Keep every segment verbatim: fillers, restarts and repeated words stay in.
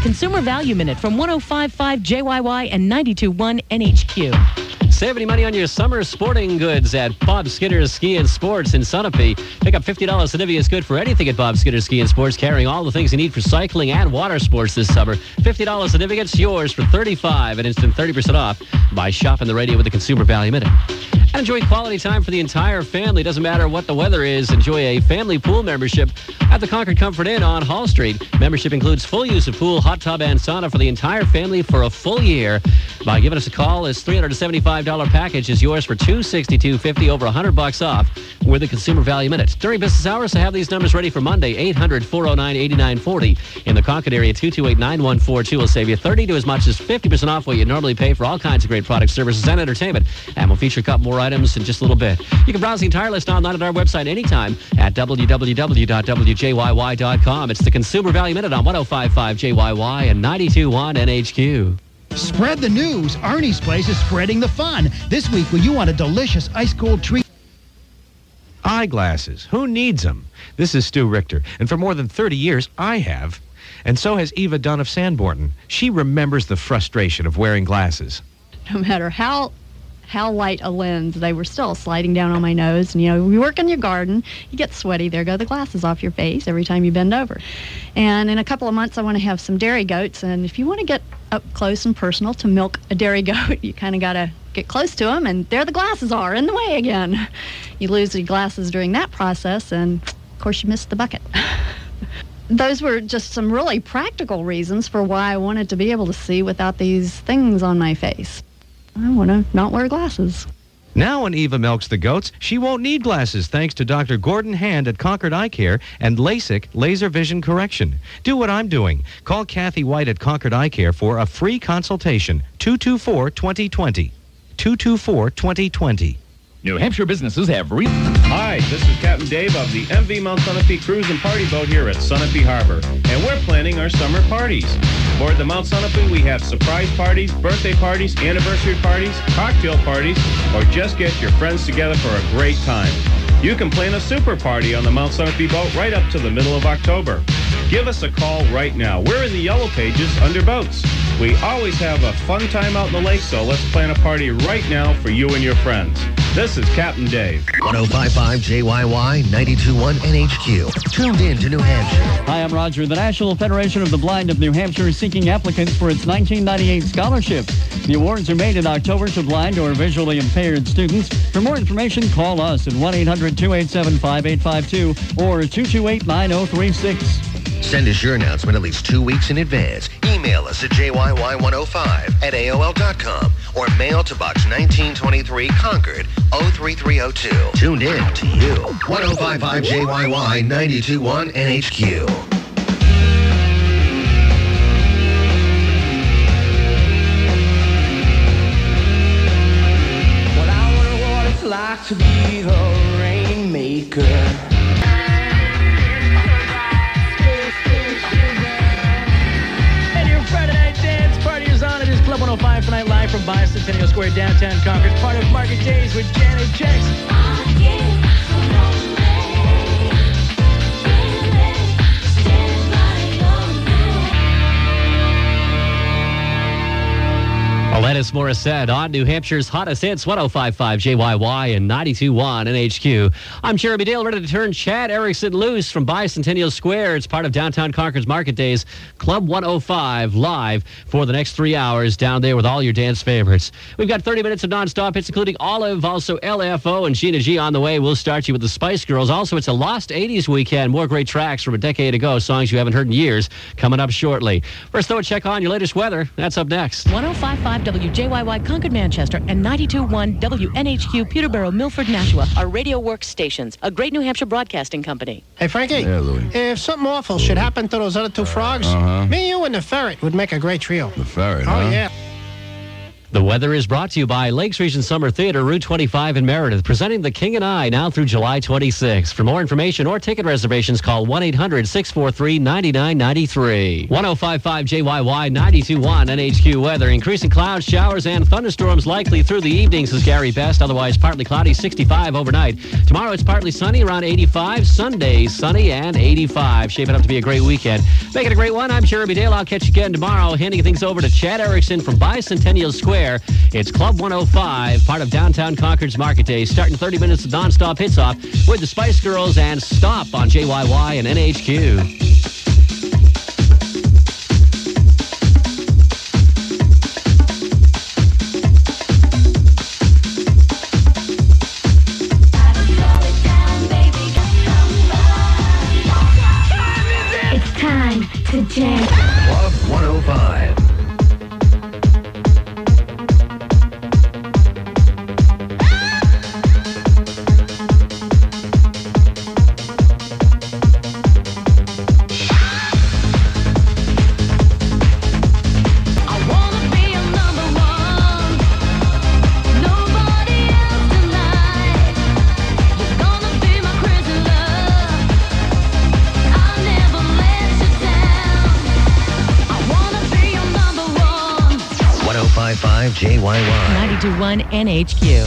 Consumer Value Minute from one oh five point five J Y Y and ninety-two point one N H Q. Save any money on your summer sporting goods at Bob Skinner's Ski and Sports in Sunapee. Pick up fifty dollars Scenivia good for anything at Bob Skinner's Ski and Sports, carrying all the things you need for cycling and water sports this summer. fifty dollars Scenivia, yours for thirty-five dollars and instant thirty percent off by shopping the radio with the Consumer Value Minute. And enjoy quality time for the entire family. Doesn't matter what the weather is. Enjoy a family pool membership at the Concord Comfort Inn on Hall Street. Membership includes full use of pool, hot tub, and sauna for the entire family for a full year. By giving us a call, this three hundred seventy-five dollars package is yours for two hundred sixty-two fifty, over one hundred bucks off with the Consumer Value Minute. During business hours, I have these numbers ready for Monday. eight hundred, four oh nine, eighty-nine forty. In the Concord area, two two eight, nine one four two will save you thirty to as much as fifty percent off what you normally pay for all kinds of great products, services, and entertainment. And we'll feature a couple more items in just a little bit. You can browse the entire list online at our website anytime at w w w dot w j y y dot com. It's the Consumer Value Minute on one oh five point five J Y Y and ninety-two point one N H Q. Spread the news. Ernie's Place is spreading the fun. This week, when you want a delicious ice-cold treat. Eyeglasses. Who needs them? This is Stu Richter, and for more than thirty years, I have. And so has Eva Dunn of Sanborn. She remembers the frustration of wearing glasses. No matter how how light a lens, they were still sliding down on my nose. And, you know, you work in your garden, you get sweaty, there go the glasses off your face every time you bend over. And in a couple of months, I want to have some dairy goats. And if you want to get up close and personal to milk a dairy goat, you kind of got to get close to them, and there the glasses are, in the way again. You lose your glasses during that process, and, of course, you miss the bucket. Those were just some really practical reasons for why I wanted to be able to see without these things on my face. I want to not wear glasses. Now when Eva milks the goats, she won't need glasses thanks to Doctor Gordon Hand at Concord Eye Care and LASIK Laser Vision Correction. Do what I'm doing. Call Kathy White at Concord Eye Care for a free consultation. two two four, two oh two oh. two two four, two oh two oh. New Hampshire businesses have re- Hi, this is Captain Dave of the M V Mount Sunapee Cruise and Party Boat here at Sunapee Harbor, and we're planning our summer parties. Aboard the Mount Sunapee, we have surprise parties, birthday parties, anniversary parties, cocktail parties, or just get your friends together for a great time. You can plan a super party on the Mount Sunapee boat right up to the middle of October. Give us a call right now. We're in the yellow pages under boats. We always have a fun time out in the lake, so let's plan a party right now for you and your friends. This is Captain Dave. one oh five point five J Y Y, ninety-two point one N H Q. Tuned in to New Hampshire. Hi, I'm Roger. The National Federation of the Blind of New Hampshire is seeking applicants for its nineteen ninety-eight scholarship. The awards are made in October to blind or visually impaired students. For more information, call us at one eight hundred, two eight seven, five eight five two or two two eight, nine oh three six. Send us your announcement at least two weeks in advance. Email us at j y y one oh five at A O L dot com or mail to Box nineteen twenty-three, Concord, oh three three oh two. Tuned in to you. one oh five point five J Y Y, ninety-two point one N H Q. Well, I wonder what it's like to be the rainmaker. Club one oh five tonight, live from Bicentennial Square, downtown Concord, part of Market Days with Janet Jackson. Alanis Morissette on New Hampshire's hottest hits, one oh five point five J Y Y and ninety-two point one N H Q. I'm Jeremy Dale, ready to turn Chad Erickson loose from Bicentennial Square. It's part of downtown Concord's Market Days. Club one oh five live for the next three hours down there with all your dance favorites. We've got thirty minutes of nonstop hits, including Olive, also L F O, and Gina G on the way. We'll start you with the Spice Girls. Also, it's a Lost eighties weekend. More great tracks from a decade ago, songs you haven't heard in years, coming up shortly. First, though, a check on your latest weather. That's up next. one oh five point five W J Y Y Concord, Manchester, and ninety-two point one W N H Q Peterborough, Milford, Nashua are Radio Works stations, a great New Hampshire broadcasting company. Hey, Frankie. Yeah, Louie. If something awful should happen to those other two frogs, Uh-huh. me, you, and the ferret would make a great trio. The ferret, Oh, huh? yeah. The weather is brought to you by Lakes Region Summer Theater, Route twenty-five in Meredith, presenting The King and I now through July twenty-sixth. For more information or ticket reservations, call one eight hundred six four three nine nine nine three. one oh five point five J Y Y ninety-two point one N H Q weather. Increasing clouds, showers, and thunderstorms likely through the evening, says Gary Best. Otherwise, partly cloudy, sixty-five overnight. Tomorrow, it's partly sunny, around eighty-five. Sunday, sunny and eighty-five. Shaping up to be a great weekend. Make it a great one. I'm Jeremy Dale. I'll catch you again tomorrow. Handing things over to Chad Erickson from Bicentennial Square. It's Club one oh five, part of downtown Concord's Market Day, starting thirty minutes of non-stop hits off with the Spice Girls and Stop on J Y Y and N H Q. It's time to jam. Club one oh five. five J Y Y. ninety-two point one N H Q.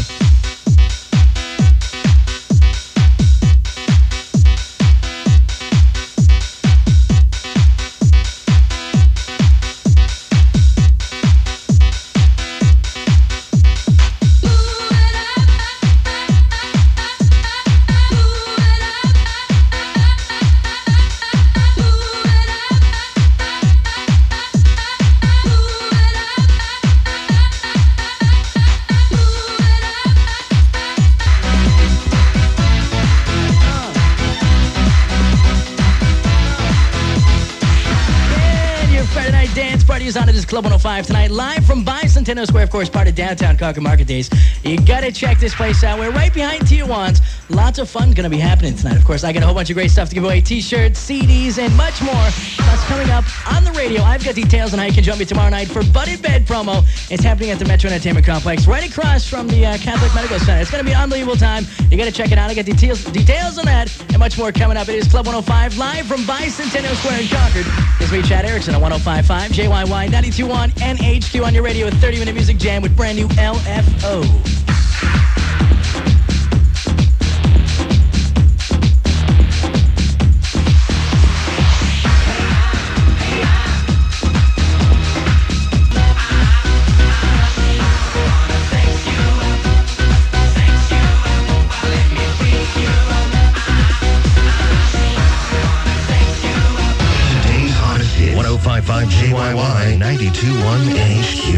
On it is Club one oh five tonight, live from Bicentennial Square, of course, part of downtown Concord Market Days. You gotta check this place out. We're right behind Tijuana's. Lots of fun gonna be happening tonight. Of course, I got a whole bunch of great stuff to give away: t-shirts, C Ds, and much more. That's coming up on the radio. I've got details on how you can join me tomorrow night for Budded Bed promo. It's happening at the Metro Entertainment Complex, right across from the uh, Catholic Medical Center. It's gonna be an unbelievable time. You gotta check it out. I got details, details on that and much more coming up. It is Club one oh five, live from Bicentennial Square in Concord. It's me, Chad Erickson, on one oh five point five J Y Y ninety-two point one N H Q on your radio, a thirty minute music jam with brand new L F O. one oh five point five J Y Y ninety-two point one N H Q.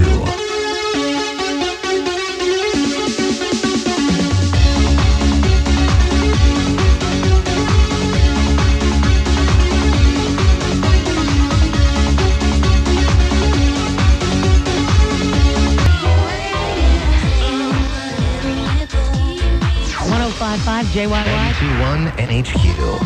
one oh five point five J Y Y. ninety-two point one N H Q.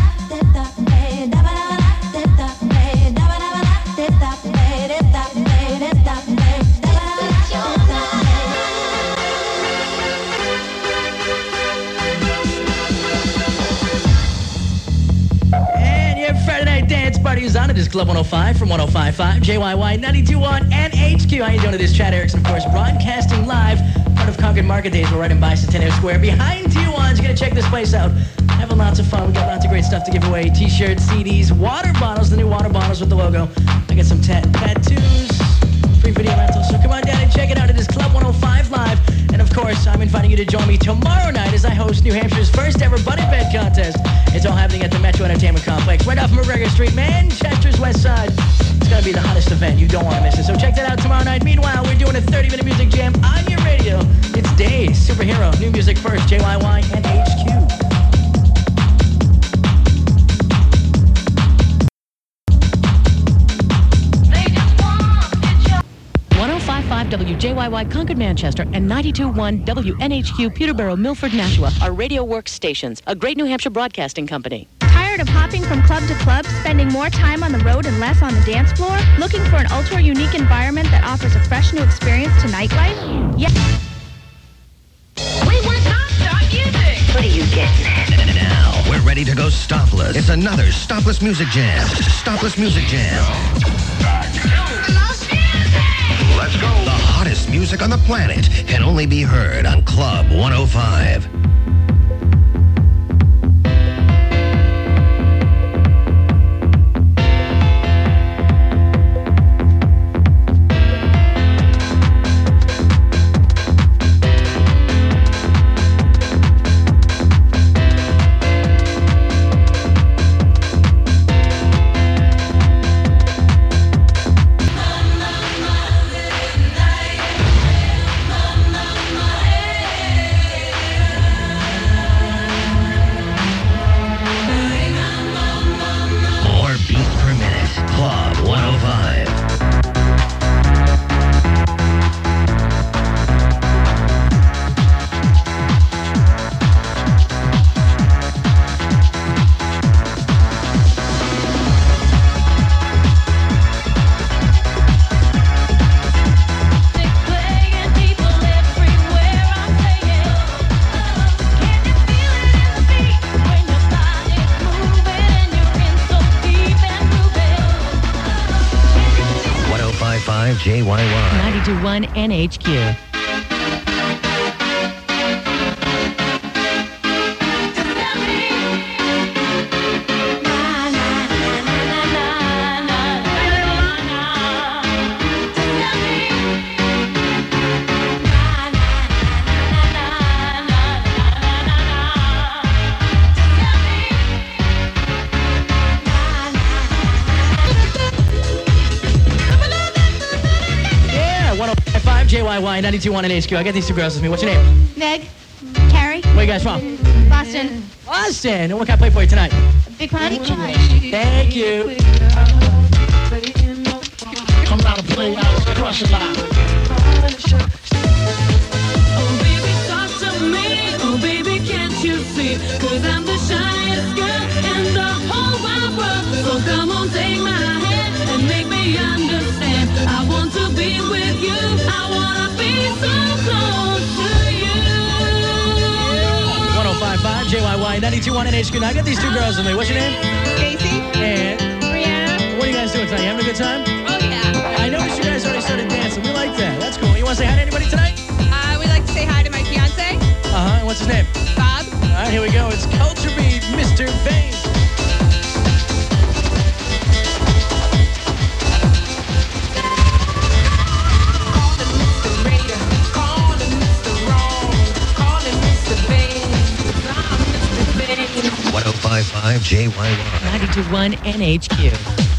Party's on. It is Club one oh five from one oh five point five J Y Y ninety-two point one N H Q. How you doing? It is Chad Erickson, of course, broadcasting live out of Concord Market Days. We're right in Bicentennial Square behind Tijuana's. You're going to check this place out. Having lots of fun. We got lots of great stuff to give away. T-shirts, C Ds, water bottles, the new water bottles with the logo. I got some ta- tattoos, free video rentals. So come on down and check it out. It is Club one oh five Live. And of course, I'm inviting you to join me tomorrow night as I host New Hampshire's first ever Budded Bed contest. It's all happening at the Metro Entertainment Complex, right off McGregor Street, Manchester's west side. It's going to be the hottest event. You don't want to miss it. So check that out tomorrow night. Meanwhile, we're doing a thirty minute music jam on your radio. It's Days, Superhero, new music first, J Y Y and H Q. one oh five point five W J Y Y Concord, Manchester, and ninety-two point one W N H Q Peterborough, Milford, Nashua are Radio Works stations, a great New Hampshire broadcasting company. Tired Tired of hopping from club to club, spending more time on the road and less on the dance floor? Looking for an ultra-unique environment that offers a fresh new experience to nightlife? Yeah. We want non-stop music. What are you getting at? Now, we're ready to go stopless. It's another Stopless Music Jam. Stopless Music Jam. Let's go. The hottest music on the planet can only be heard on Club one oh five. J Y Y. ninety-two point one N H Q. J Y Y ninety-two point one N H Q. I got these two girls with me. What's your name? Meg. Carrie. Where you guys from? Boston. Boston. And what can I play for you tonight? Big Pun. Thank you. Come out and play out, crush a lot. Oh, baby, talk to me. Oh, baby, can't you see? Cause I'm the shyest girl in the whole wide world. So come on, take my hand and make me understand. I want to be with you. I wanna be so close to you. one oh five point five J Y Y ninety-two point one N H Q. Now I got these two girls with me. What's your name? Casey. And Brianna. what are you guys doing tonight? You having a good time? Oh, yeah. I noticed you guys already started dancing. We like that. That's cool. You want to say hi to anybody tonight? Uh, we'd like to say hi to my fiance, Uh-huh. And what's his name? Bob. All right, here we go. It's Culture Beat, Mister Vane. one oh five point five J Y Y. ninety-two point one N H Q.